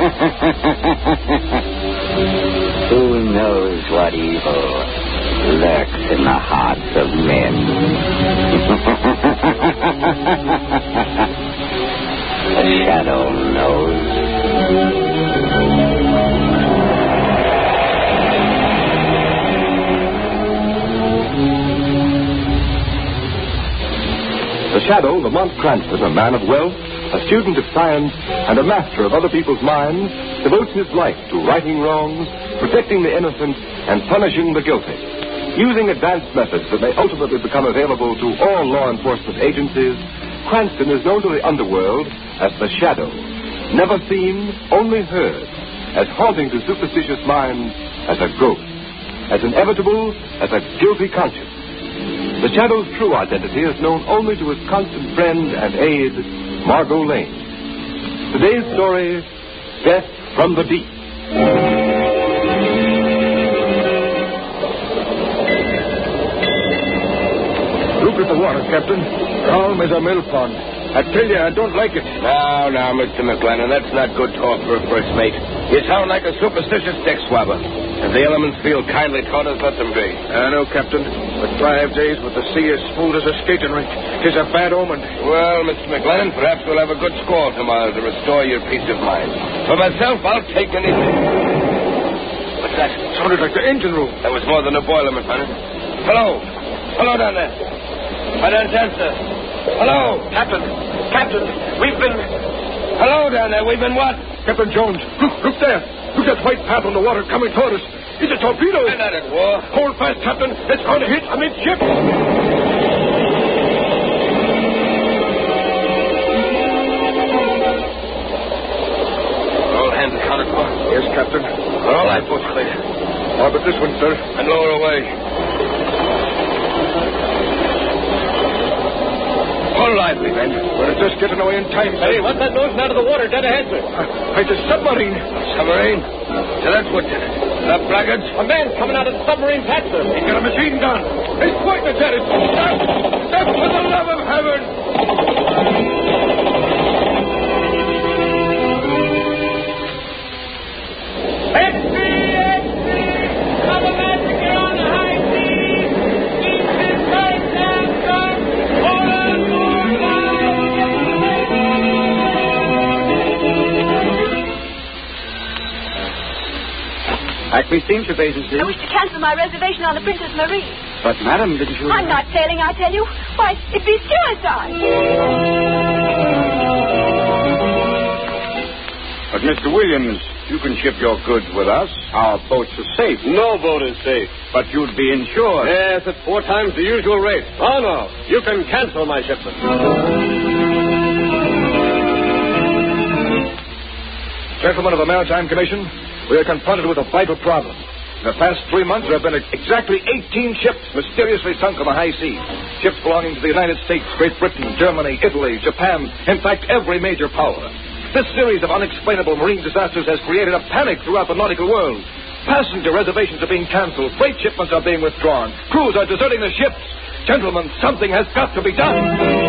Who knows what evil lurks in the hearts of men? The shadow knows. The Shadow, Lamont Cranston, a man of wealth, a student of science, and a master of other people's minds, devotes his life to righting wrongs, protecting the innocent, and punishing the guilty. Using advanced methods that may ultimately become available to all law enforcement agencies, Cranston is known to the underworld as the Shadow. Never seen, only heard, as haunting to superstitious minds as a ghost, as inevitable as a guilty conscience. The Shadow's true identity is known only to his constant friend and aide, Margot Lane. Today's story, Death from the Deep. Look at the water, Captain. Calm as a mill pond. I tell you, I don't like it. Now, Mr. McLennan, that's not good talk for a first mate. You sound like a superstitious dick swabber. If the elements feel kindly toward us, let them be. I know, Captain. But 5 days with the sea as smooth as a skating rink. 'Tis a bad omen. Well, Mr. McLennan, perhaps we'll have a good squall tomorrow to restore your peace of mind. For myself, I'll take anything. What's that? Sounded like the engine room. That was more than a boiler, McLennan. Hello. Hello down there. I don't answer. Hello. Captain, we've been... Hello down there, we've been what? Captain Jones, look there. Look at that white path on the water coming toward us. It's a torpedo. We're not at war. Hold fast, Captain. It's going to hit amidship. All hands accounted for? Yes, Captain. All right, boats clear. How about this one, sir? And lower away. All lively, men. We're just getting away in time, sir. Hey, what's that noise out of the water dead ahead, sir? It's a submarine. Submarine? So that's what did it. The blackguards? A man coming out of the submarine's hatch, sir. He's got a machine gun. He's pointing at it. Stop, for the love of heaven. Acme Steamship Agency. I wish to cancel my reservation on the Princess Marie. But, madam, didn't you... I'm not sailing, I tell you. Why, it'd be suicide. But, Mr. Williams, you can ship your goods with us. Our boats are safe. No boat is safe. But you'd be insured. Yes, at 4 times the usual rate. Oh, no. You can cancel my shipment. Gentlemen of the Maritime Commission, we are confronted with a vital problem. In the past 3 months, there have been exactly 18 ships mysteriously sunk on the high seas. Ships belonging to the United States, Great Britain, Germany, Italy, Japan, in fact, every major power. This series of unexplainable marine disasters has created a panic throughout the nautical world. Passenger reservations are being canceled. Freight shipments are being withdrawn. Crews are deserting the ships. Gentlemen, something has got to be done.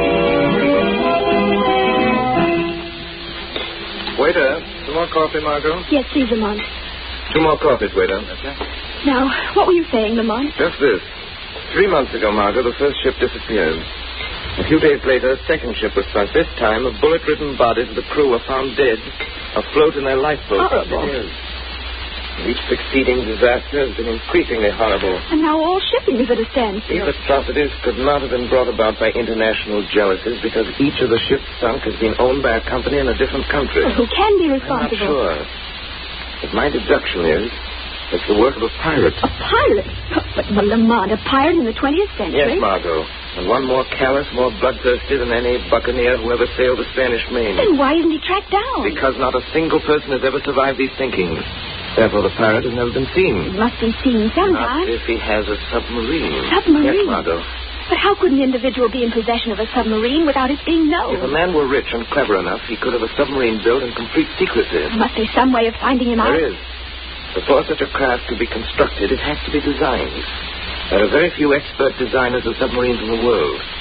Waiter, some more coffee, Margot? Yes, please, Lamont. 2 more coffees, waiter. Now, what were you saying, Lamont? Just this. 3 months ago, Margot, the first ship disappeared. A few days later, a second ship was sunk. This time, the bullet-ridden bodies of the crew were found dead, afloat in their lifeboats. Horrible. Each succeeding disaster has been increasingly horrible. And now all shipping is at a standstill. These atrocities could not have been brought about by international jealousies because each of the ships sunk has been owned by a company in a different country. Well, who can be I'm not responsible? sure. But my deduction is it's the work of a pirate. A pirate? But Lamont, a pirate in the 20th century? Yes, Margot. And one more callous, more bloodthirsty than any buccaneer who ever sailed the Spanish Main. Then why isn't he tracked down? Because not a single person has ever survived these sinkings. Therefore, the pirate has never been seen. He must be seen sometime. Not if he has a submarine. Submarine? Yes, Margot. But how could an individual be in possession of a submarine without it being known? If a man were rich and clever enough, he could have a submarine built in complete secrecy. There must be some way of finding him out. There is. Before such a craft could be constructed, it has to be designed. There are very few expert designers of submarines in the world.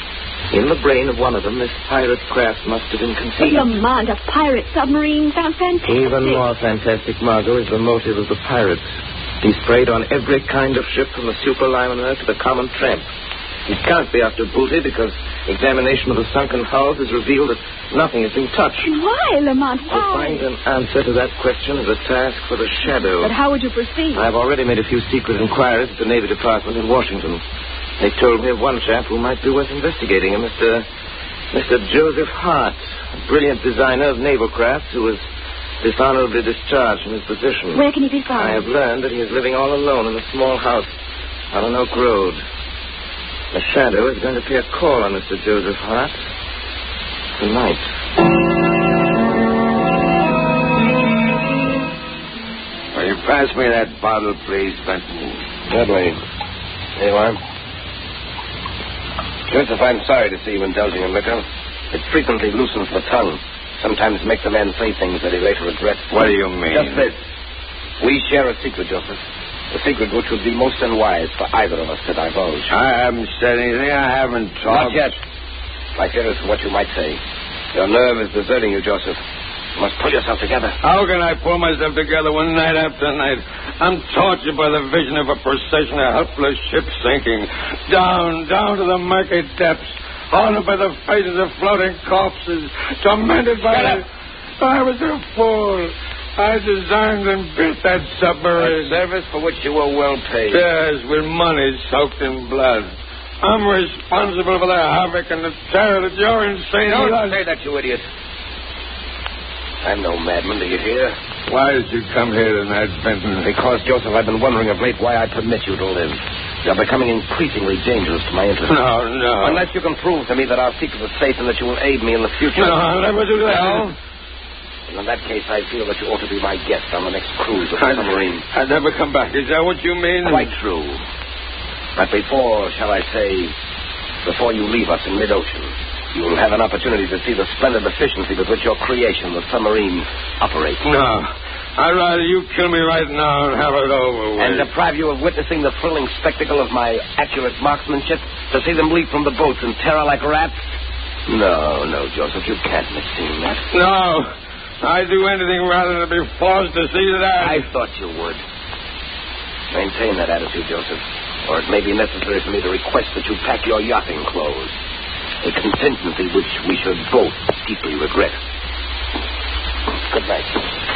In the brain of one of them, this pirate craft must have been conceived. Lamont, a pirate submarine sounds fantastic. Even more fantastic, Margot, is the motive of the pirates. He's preyed on every kind of ship from the superliner to the common tramp. It can't be after booty because examination of the sunken hulls has revealed that nothing has been touched. Why, Lamont? To Why? find an answer to that question is a task for the Shadow. But how would you proceed? I've already made a few secret inquiries at the Navy Department in Washington. They told me of one chap who might be worth investigating, a Mr. Joseph Hart, a brilliant designer of naval crafts who was dishonorably discharged from his position. Where can he be found? I have learned that he is living all alone in a small house on an Oak Road. The Shadow is going to pay a call on Mr. Joseph Hart tonight. Will you pass me that bottle, please, Benton? Certainly. Here you are. Joseph, I'm sorry to see you indulging in liquor. It frequently loosens the tongue. Sometimes makes a man say things that he later regrets. What do you mean? Just this. We share a secret, Joseph. A secret which would be most unwise for either of us to divulge. I haven't said anything. I haven't Not talked. yet. I fear it's what you might say. Your nerve is deserting you, Joseph. You must pull yourself together. How can I pull myself together when night after night I'm tortured by the vision of a procession of helpless ships sinking down to the murky depths, haunted by the faces of floating corpses, tormented by... I was a fool. I designed and built that submarine. A service for which you were well paid. Yes, with money soaked in blood. I'm responsible for the havoc and the terror that your insane... Don't say that, you idiot. I'm no madman, do you hear? Why did you come here tonight, Benton? Because, Joseph, I've been wondering of late why I permit you to live. You're becoming increasingly dangerous to my interests. No. Unless you can prove to me that our secret is safe and that you will aid me in the future. No, I'll never do that. No? In that case, I feel that you ought to be my guest on the next cruise of the submarine. I'd never come back. Is that what you mean? Quite true. But before you leave us in mid-ocean, you will have an opportunity to see the splendid efficiency with which your creation, the submarine, operates. No. I'd rather you kill me right now and have it over with. And deprive you of witnessing the thrilling spectacle of my accurate marksmanship, to see them leap from the boats in terror like rats? No, Joseph, you can't miss seeing that. No. I'd do anything rather than be forced to see that. I thought you would. Maintain that attitude, Joseph, or it may be necessary for me to request that you pack your yachting clothes. A contingency which we should both deeply regret. Good night.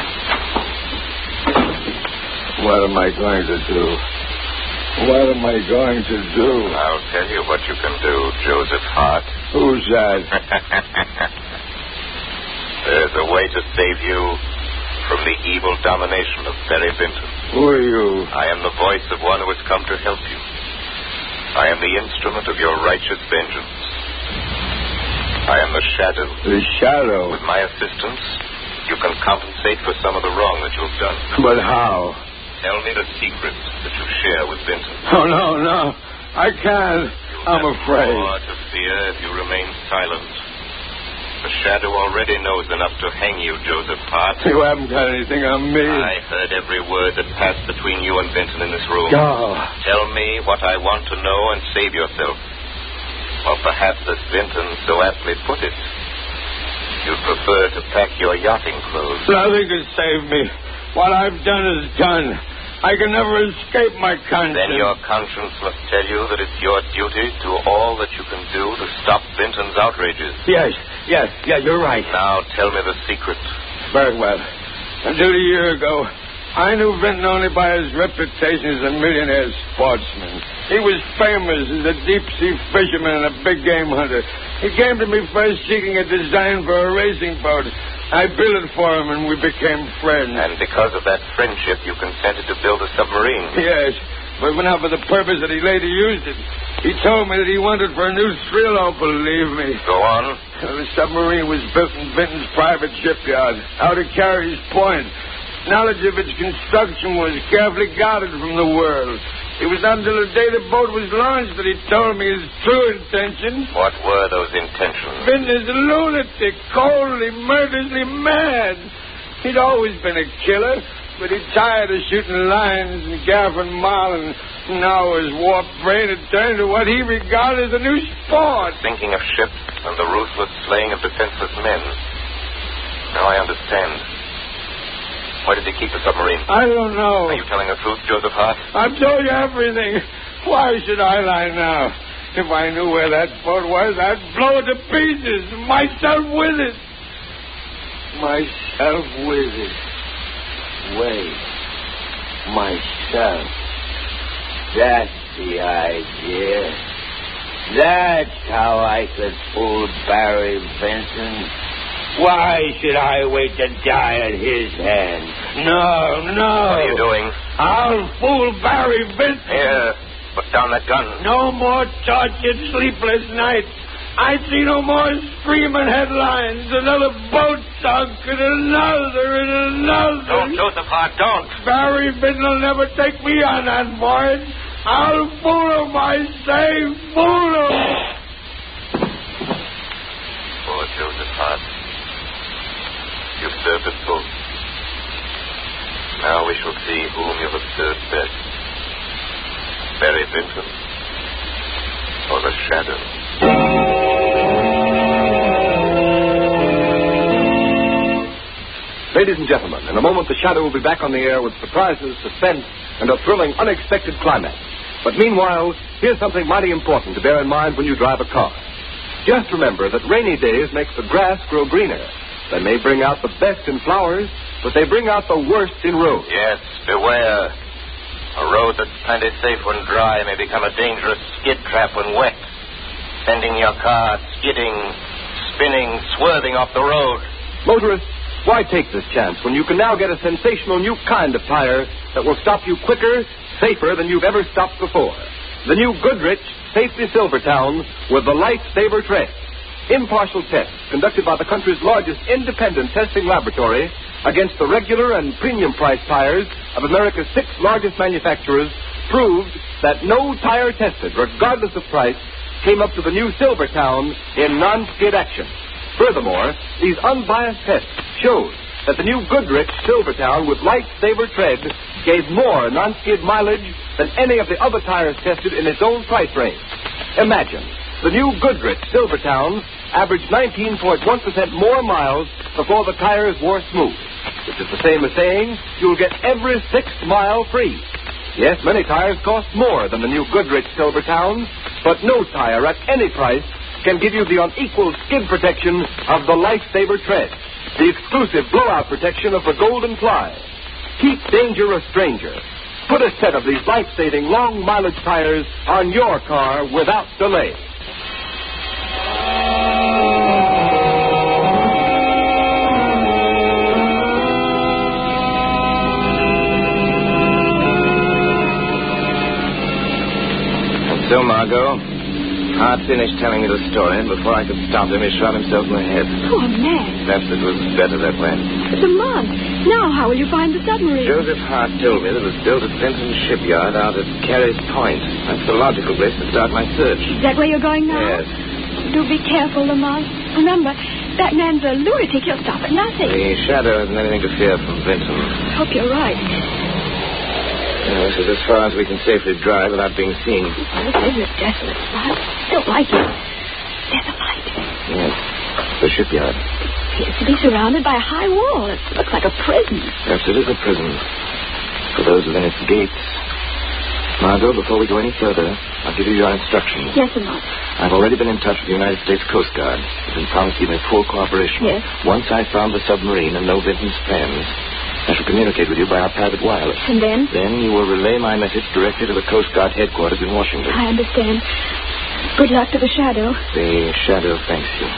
What am I going to do? What am I going to do? I'll tell you what you can do, Joseph Hart. Who's that? There's a way to save you from the evil domination of Barry Benton. Who are you? I am the voice of one who has come to help you. I am the instrument of your righteous vengeance. I am the Shadow. The Shadow? With my assistance, you can compensate for some of the wrong that you've done. But how? Tell me the secret that you share with Benton. Oh, no. I can't. I'm afraid. More to fear if you remain silent. The Shadow already knows enough to hang you, Joseph Hart. You haven't got anything on me. I heard every word that passed between you and Benton in this room. Oh. Tell me what I want to know and save yourself. Or perhaps, as Benton so aptly put it, you'd prefer to pack your yachting clothes. Nothing can save me. What I've done is done. I can never escape my conscience. Then your conscience must tell you that it's your duty to do all that you can do to stop Benton's outrages. Yes, you're right. Now tell me the secret. Very well. Until a year ago, I knew Benton only by his reputation as a millionaire sportsman. He was famous as a deep-sea fisherman and a big game hunter. He came to me first seeking a design for a racing boat. I built it for him, and we became friends. And because of that friendship, you consented to build a submarine. Yes, but not for the purpose that he later used it. He told me that he wanted for a new thrill. Don't believe me. Go on. The submarine was built in Benton's private shipyard, out of Carey's Point. Knowledge of its construction was carefully guarded from the world. It was not until the day the boat was launched that he told me his true intentions. What were those intentions? Benton is a lunatic, coldly, murderously mad. He'd always been a killer, but he tired of shooting lines and gaffing marlin, Now his warped brain had turned to what he regarded as a new sport. Sinking of ships and the ruthless slaying of defenseless men. Now I understand. Why did he keep the submarine? I don't know. Are you telling the truth, Joseph Hart? I've told you everything. Why should I lie now? If I knew where that boat was, I'd blow it to pieces. Myself with it. Myself with it. Wait. Myself. That's the idea. That's how I could fool Barry Vincent. Why should I wait to die at his hands? No. What are you doing? I'll fool Barry Vincent. Here, put down that gun. No more tortured, sleepless nights. I see no more screaming headlines. Another boat sunk and another. Don't, Joseph Hart, don't. Barry Vincent will never take me on that voyage. I'll fool him, I say, fool him. Poor Joseph Hart. You've served us both. Now we shall see whom you have served best. Barry Vincent or the Shadow. Ladies and gentlemen, in a moment the Shadow will be back on the air with surprises, suspense, and a thrilling, unexpected climax. But meanwhile, here's something mighty important to bear in mind when you drive a car. Just remember that rainy days make the grass grow greener. They may bring out the best in flowers, but they bring out the worst in roads. Yes, beware. A road that's plenty safe when dry may become a dangerous skid trap when wet, sending your car skidding, spinning, swerving off the road. Motorists, why take this chance when you can now get a sensational new kind of tire that will stop you quicker, safer than you've ever stopped before? The new Goodrich Safety Silvertown with the Lifesaver tread. Impartial tests conducted by the country's largest independent testing laboratory against the regular and premium price tires of America's 6 largest manufacturers proved that no tire tested, regardless of price, came up to the new Silvertown in non-skid action. Furthermore, these unbiased tests showed that the new Goodrich Silvertown with Lifesaver tread gave more non-skid mileage than any of the other tires tested in its own price range. Imagine, the new Goodrich Silvertown averaged 19.1% more miles before the tires wore smooth, which is the same as saying you'll get every 6th mile free. Yes, many tires cost more than the new Goodrich Silvertown, but no tire at any price can give you the unequaled skid protection of the Lifesaver tread, the exclusive blowout protection of the Golden Fly. Keep danger a stranger. Put a set of these life-saving long-mileage tires on your car without delay. So, Margot, Hart finished telling me the story, and before I could stop him, he shot himself in the head. Poor man. Perhaps it was better that way. It's a month. Now how will you find the submarine? Joseph Hart told me that it was built at Benton's shipyard out at Carey's Point. That's the logical place to start my search. Is that where you're going now? Yes. Do be careful, Lamont. Remember, that man's a lunatic. He'll stop at nothing. The Shadow hasn't anything to fear from Benton. I hope you're right. This is as far as we can safely drive without being seen. Well, this is a desolate spot. Still like it. There's a light. Yes. The shipyard. It appears to be surrounded by a high wall. It looks like a prison. Perhaps it is a prison. For those within its gates. Margot, before we go any further, I'll give you your instructions. Yes, Lamont. I've already been in touch with the United States Coast Guard. They've been promised to give me full cooperation. Yes. Once I've found the submarine and know Vinton's plans, I shall communicate with you by our private wireless. And then? Then you will relay my message directly to the Coast Guard headquarters in Washington. I understand. Good luck to the Shadow. The Shadow thanks you.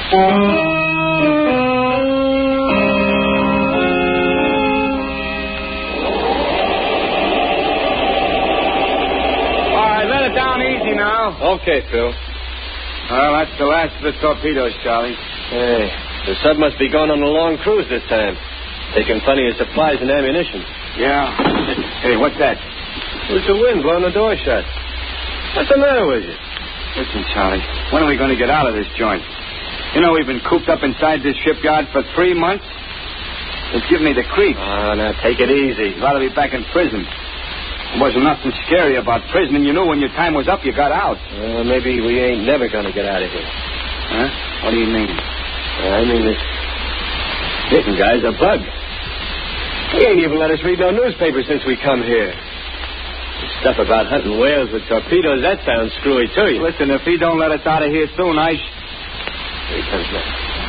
All right, let it down easy now. Okay, Phil. Well, that's the last of the torpedoes, Charlie. Hey, the sub must be going on a long cruise this time. Taking plenty of supplies and ammunition. Yeah. Hey, what's that? It was the wind blowing the door shut. What's the matter with you? Listen, Charlie, when are we going to get out of this joint? You know, we've been cooped up inside this shipyard for 3 months. It's giving me the creeps. Oh, now take it easy. I'd rather be back in prison. There wasn't nothing scary about prison, and you knew when your time was up, you got out. Well, maybe we ain't never going to get out of here. Huh? What do you mean? I mean, this Vinton guy's a bug. He ain't even let us read no newspaper since we come here. This stuff about hunting whales with torpedoes, that sounds screwy to you. Listen, if he don't let us out of here soon, Here he comes now.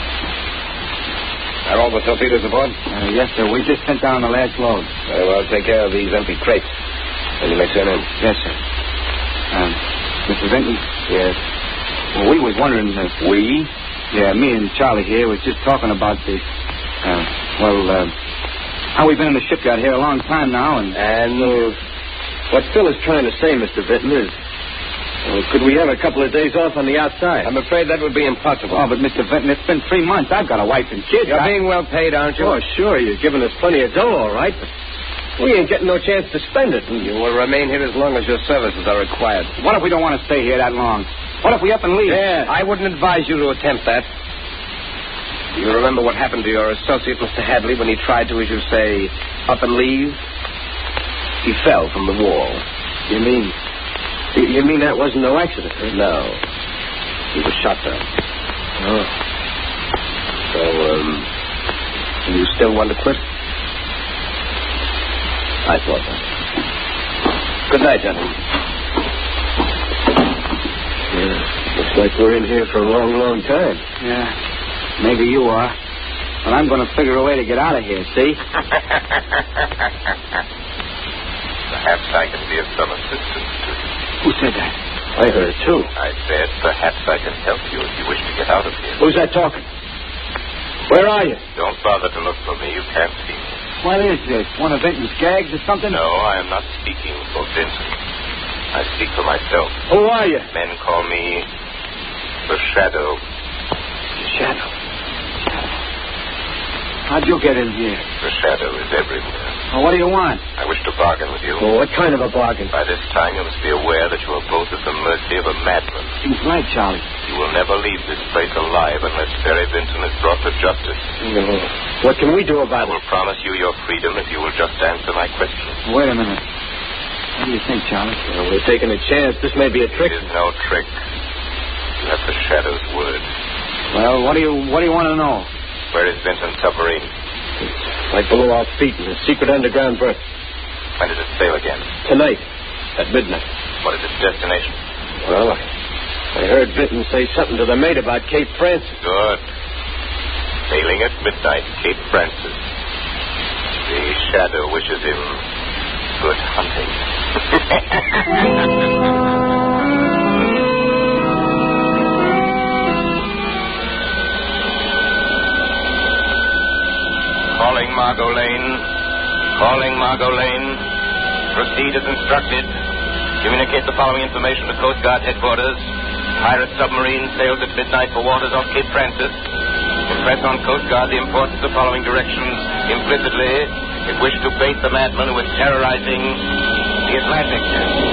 Are all the torpedoes aboard? Yes, sir. We just sent down the last load. Very well, take care of these empty crates. And you may turn in. Yes, sir. Mr. Vinton? Yes. Well, we was wondering if we... Yeah, me and Charlie here was just talking about the... how we've been in the shipyard here a long time now, and what Phil is trying to say, Mr. Vinton, is... could we have a couple of days off on the outside? I'm afraid that would be impossible. Oh, but Mr. Vinton, it's been 3 months. I've got a wife and kids. You're being well paid, aren't you? Oh, sure. You're giving us plenty of dough, all right, but we ain't getting no chance to spend it. You will remain here as long as your services are required. What if we don't want to stay here that long? What if we up and leave? Yeah. I wouldn't advise you to attempt that. Do you remember what happened to your associate, Mr. Hadley, when he tried to, as you say, up and leave? He fell from the wall. You mean that wasn't no accident? Huh? No. He was shot down. Oh. So, do you still want to quit? I thought that. Good night, gentlemen. Yeah. Looks like we're in here for a long, long time. Yeah. Maybe you are. But I'm going to figure a way to get out of here, see? Perhaps I can be of some assistance to you. Who said that? I heard it, too. I said perhaps I can help you if you wish to get out of here. Who's that talking? Where are you? Don't bother to look for me. You can't see me. What is this? One of Vinton's gags or something? No, I am not speaking for Vincent. I speak for myself. Who are you? Men call me the Shadow. The Shadow. How'd you get in here? The Shadow is everywhere. Well, what do you want? I wish to bargain with you. Oh, what kind of a bargain? By this time, you must be aware that you are both at the mercy of a madman. He's right, Charlie. You will never leave this place alive unless Barry Vinton is brought to justice. No. What can we do about I will promise you your freedom if you will just answer my question. Wait a minute. What do you think, Charlie? Well, we're taking a chance. This may be a trick. It is no trick. You have the Shadow's word. Well, what do you want to know? Where is Vinton's submarine? It's right below our feet in a secret underground berth. When does it sail again? Tonight, at midnight. What is its destination? Well, I heard Vinton say something to the mate about Cape Francis. Good. Sailing at midnight, Cape Francis. The Shadow wishes him good hunting. Calling Margot Lane. Calling Margot Lane. Proceed as instructed. Communicate the following information to Coast Guard headquarters. Pirate submarine sails at midnight for waters off Cape Francis. Impress on Coast Guard the importance of following directions implicitly if wish to bait the madman who is terrorizing the Atlantic.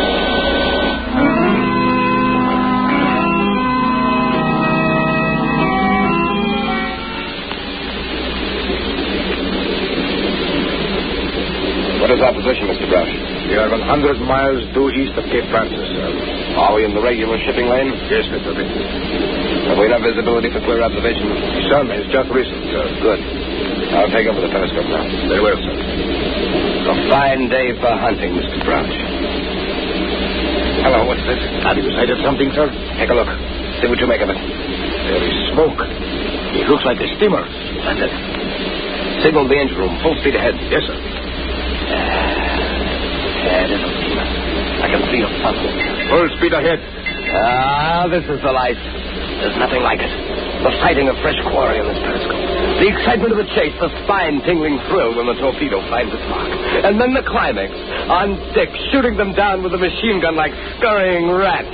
What is our position, Mr. Brush? We are 100 miles due east of Cape Francis, sir. Are we in the regular shipping lane? Yes, Mr. Vinton. Have we enough visibility for clear observation? The sun is just recent, sir. Good. I'll take over the telescope now. Very well, sir. A fine day for hunting, Mr. Brush. Hello, what's this? Have you sighted something, sir? Take a look. See what you make of it. There is smoke. It looks like a steamer. Splendid. Signal the engine room. Full speed ahead. Yes, sir. It is a steamer. I can see a funnel. Full speed ahead. This is the life. There's nothing like it. The sighting of fresh quarry in this periscope. The excitement of the chase, the spine-tingling thrill when the torpedo finds its mark. And then the climax. On deck, shooting them down with a machine gun like scurrying rats.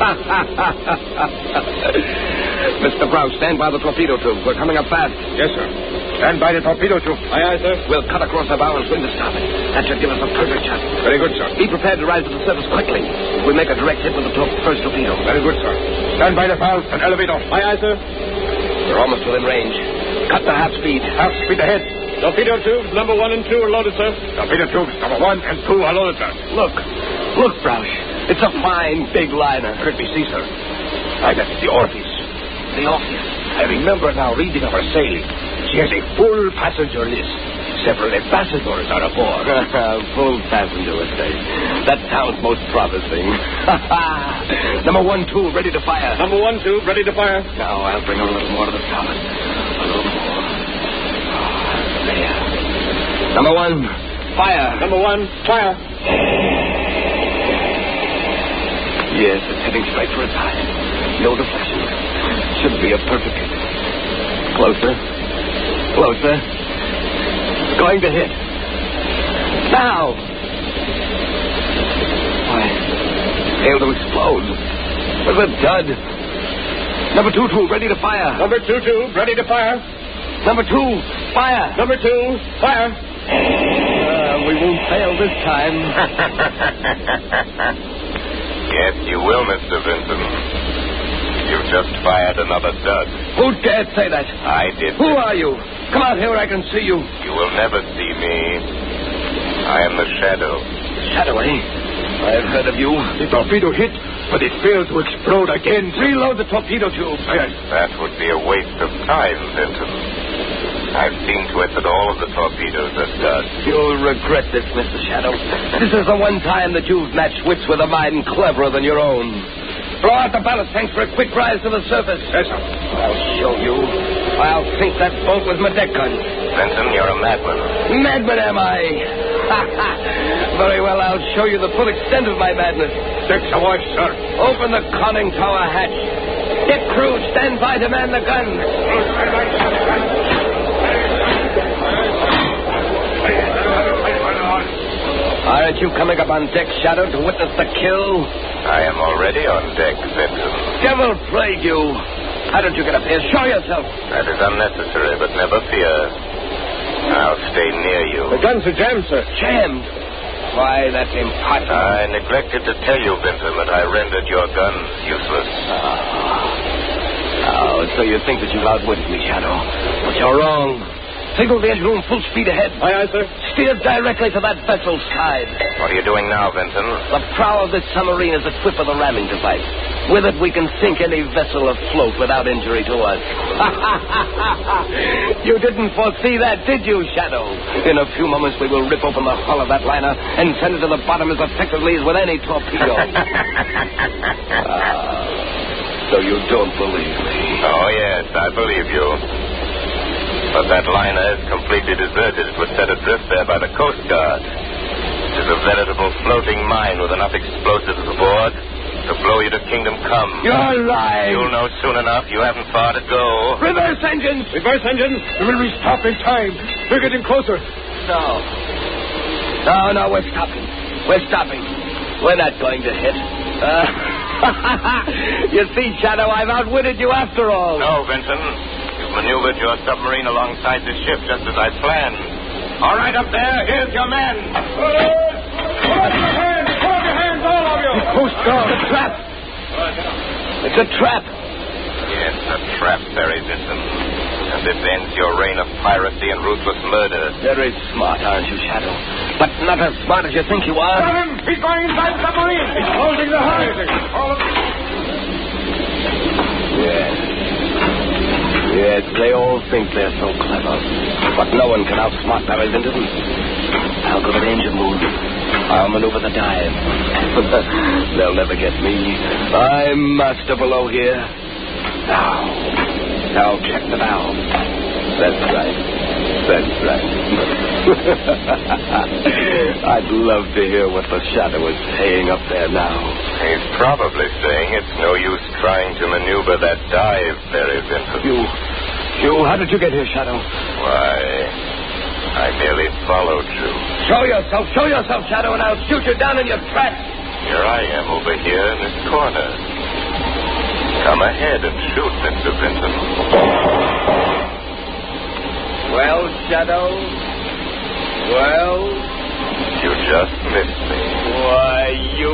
Mr. Brown, stand by the torpedo tube. We're coming up fast. Yes, sir. Stand by the torpedo tube. Aye, aye, sir. We'll cut across our bow and swing to starboard. That should give us a perfect shot. Very good, sir. Be prepared to rise to the surface quickly. We'll make a direct hit with the first torpedo. Very good, sir. Stand by the valve and elevate off. Aye, aye, sir. We're almost within range. Cut to half speed. Half speed ahead. Torpedo tubes number 1 and 2 are loaded, sir. Torpedo tubes number 1 and 2 are loaded, sir. Look, Broush. It's a fine, big liner. Could be sea, sir. Aye, that's the Orpheus. The Orpheus. I remember now reading of her sailing. She has a full passenger list. Several ambassadors are aboard. Full passenger list, eh? That sounds most promising. Number 1 tube ready to fire. Number 1 tube ready to fire. Now, I'll bring her a little more to the top. A little more. There. Number 1, fire. Number 1, fire. Yes, it's heading straight for its eye. No deflection. Should be a perfect hit. Closer. Closer. It's going to hit. Now. Why? Failed to explode. With a dud. Number 2 tube ready to fire. Number 2 tube ready to fire. Number 2, fire. Number 2, fire. We won't fail this time. Yes, you will, Mr. Vinton. You've just fired another dud. Who dared say that? I did. Who are you? Come out here where I can see you. You will never see me. I am the Shadow. Shadow, eh? I've heard of you. The torpedo hit, but it failed to explode again. Reload the torpedo tube. That would be a waste of time, Vinton. I've seen to it that all of the torpedoes are dud. You'll regret this, Mr. Shadow. This is the one time that you've matched wits with a mind cleverer than your own. Blow out the ballast tanks for a quick rise to the surface. Yes, sir. I'll show you. I'll sink that boat with my deck guns. Vinton, you're a madman. Madman, am I? Very well, I'll show you the full extent of my madness. Decks awash, sir. Open the conning tower hatch. Deck crew, stand by to man the guns. Aren't you coming up on deck, Shadow, to witness the kill? I am already on deck, Vinton. Devil plague you. How did you get up here? Show yourself. That is unnecessary, but never fear. I'll stay near you. The guns are jammed, sir. Jammed? Why, that's impossible. I neglected to tell you, Vinton, that I rendered your guns useless. Oh, so you think that you've outwitted me, Shadow. But you're wrong. Signal the engine room full speed ahead. Aye, sir. Steer directly to that vessel's side. What are you doing now, Vinton? The prow of this submarine is equipped with a ramming device. With it, we can sink any vessel afloat without injury to us. You didn't foresee that, did you, Shadow? In a few moments, we will rip open the hull of that liner and send it to the bottom as effectively as with any torpedo. So you don't believe me? Oh, yes, I believe you. But that liner is completely deserted. It was set adrift there by the Coast Guard. It is a veritable floating mine with enough explosives aboard to blow you to kingdom come. You're lying. You'll know soon enough. You haven't far to go. Reverse engines! Reverse engines! Will we stop in time? We're getting closer. No, we're stopping. We're stopping. We're not going to hit. You see, Shadow, I've outwitted you after all. No, Vinton. You've maneuvered your submarine alongside the ship just as I planned. All right, up there. Here's your man. Hold your hands, all of you. The Coast Guard. It's a trap. It's a trap. Yes, a trap, Barry Vinton. And this ends your reign of piracy and ruthless murder. Very smart, aren't you, Shadow? But not as smart as you think you are. Got him! He's going inside the submarine! He's closing the hull! Yes, they all think they're so clever. But no one can outsmart Barry Vinton. I'll go to the engine room. I'll maneuver the dive. They'll never get me. I'm master below here. Now check the valve. That's right. I'd love to hear what the Shadow is saying up there now. He's probably saying it's no use trying to maneuver that dive, Barry Vinton. You, how did you get here, Shadow? Why, I merely followed you. Show yourself, Shadow, and I'll shoot you down in your tracks. Here I am over here in this corner. Come ahead and shoot, Mr. Vinton. Well, Shadow? Well? You just missed me. Why, you...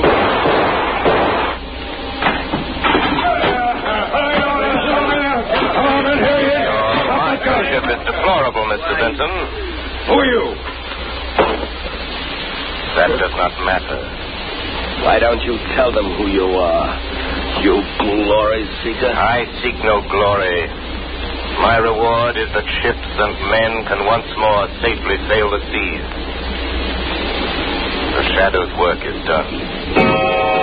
Your marksmanship is deplorable, Mr. Vinton. Who are you? That does not matter. Why don't you tell them who you are, you glory seeker? I seek no glory. My reward is that ships and men can once more safely sail the seas. The Shadow's work is done.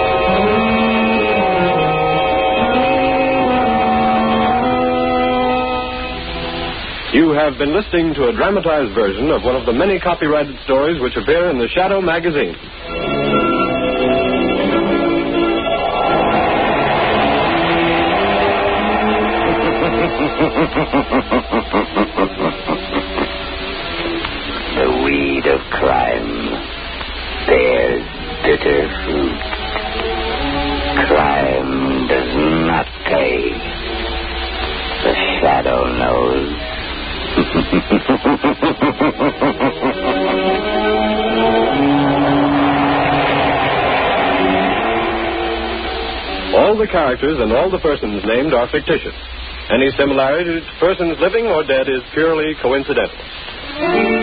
You have been listening to a dramatized version of one of the many copyrighted stories which appear in the Shadow magazine. The weed of crime bears bitter fruit. Crime does not pay. The Shadow knows. All the characters and all the persons named are fictitious. Any similarity to persons living or dead is purely coincidental.